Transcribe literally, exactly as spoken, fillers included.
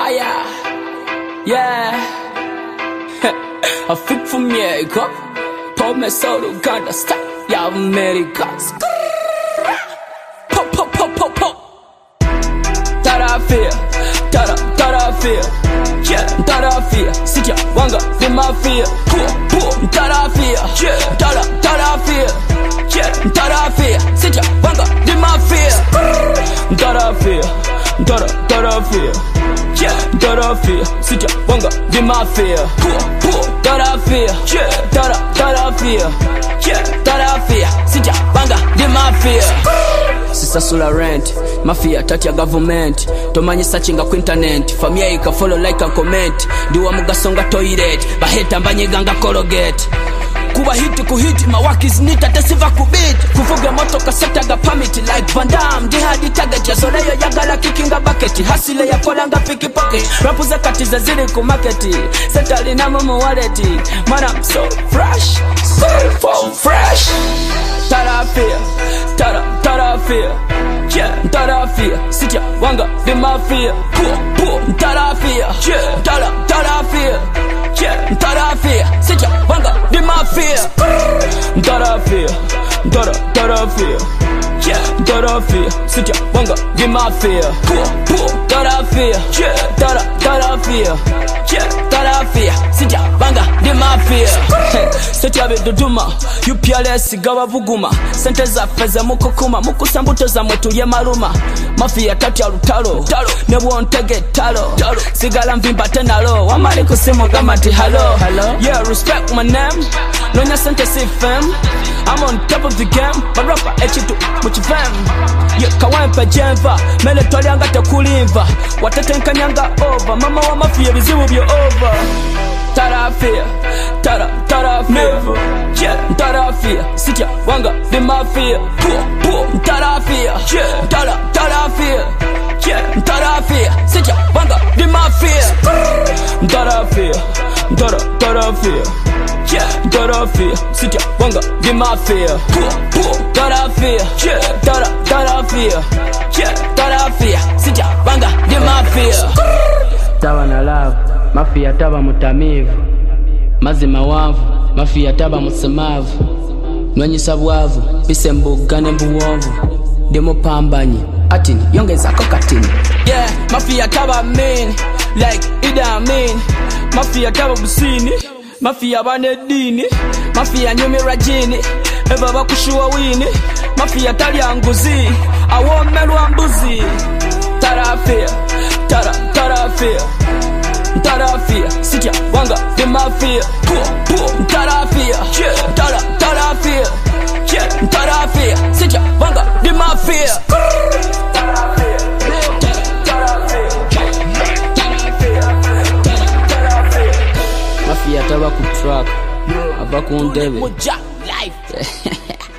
fire. Yeah. I fit from America. Pour me solo Uganda style. Yeah, America. Pop, pop, pop, pop, pop. That I feel. That I, that I feel. Yeah, that I feel. Sit ya, wanga, the mafia. Poor, poor. That I feel. Yeah, that I, that I feel. Yeah, that I feel. Sit ya, wanga, the mafia. That I feel. That I, that I feel. Yeah, that I feel. Sit ya, wanga, the mafia. Poor, poor. That I feel. Yeah, that I, that I feel. Yeah, that I feel. Sit ya, wanga, the mafia. Sisasula rent, mafia tati ya government. Tomanyi searchinga ku internet. Famia ika follow like and comment. Diwa mugasonga toilet. Baheta mbanyiganga colgate. Kuba hiti kuhiti mawakis nita tesiva kubit. Kufuga moto kasetaga permit like Van Damme. Jihadi taga jasoleyo yagala kikinga bucket. Hasile ya kolanga piki pocket. Rapu za katiza zili ku marketi. Setali na mumu waleti. Man I'm so fresh, so, so fresh. Tada feel, tada, tada feel. Yeah, tada feel. Sit ya, wanga, the mafia. Poor, poor, tada feel. Yeah, tada, tada feel. Yeah, tada feel. Sit ya, wanga, the mafia. Tada feel, tada, tada feel. Yeah, tada feel. Sit ya, wanga, the mafia. Poor, poor, tada feel. Yeah, tada, tada feel. Yeah, tada feel. Sit ya, wanga, the mafia. Sit ya biduduma. U P L S gawa vuguma. Sente za feza mukukuma. Mukusambuto za mwetu ye maruma. Mafia tatu ya lutalo. Nebu ontege talo. Sigala mvimba tenalo. Wamali kusimu kama ti hello. Yeah, respect my name. Nonya sente si fam. I'm on top of the game. Barapa echitu muchi fam. Yeah, kawempe jenva. Mele toli anga te kulimva. Watete nkanyanga over. Mama wa mafia vizimu vyo over. Tada feel, tada, tada feel. Yeah, tada feel. Sit ya, wanga, the mafia. Poor, poor, tada feel. Yeah, tada, tada feel. Yeah, tada feel. Sit ya, wanga, the mafia. Tada feel, tada, tada feel. Yeah, tada feel. Sit ya, wanga, the mafia. Poor, poor, tada feel. Yeah, tada, tada feel. Yeah, tada feel. Sit ya, wanga, the mafia. Tawa na love. Mafia taba mutamivu. Mazima wavu. Mafia taba musemavu. Nwanyisa bwavu. Pise mbugane mbuwovu. Demo pambanyi. Atini yongeza kokatini. Yeah, mafia taba mean. Like ida mean. Mafia taba busini. Mafia bane dini. Mafia nyumi rajini. Eva bakushuwa wini. Mafia tali anguzi. Awo melu ambuzi. Tada feel. Tada, tada feel. Tada feel, sit ya, wanga, the mafia. Poor, poor, tada feel. Yeah, tada, tada feel. Yeah, tada feel, sit ya, wanga, the mafia. Tada feel, tada feel. Tada feel, tada feel. Mafia taba ku track. Abaku ndebe. Moja life.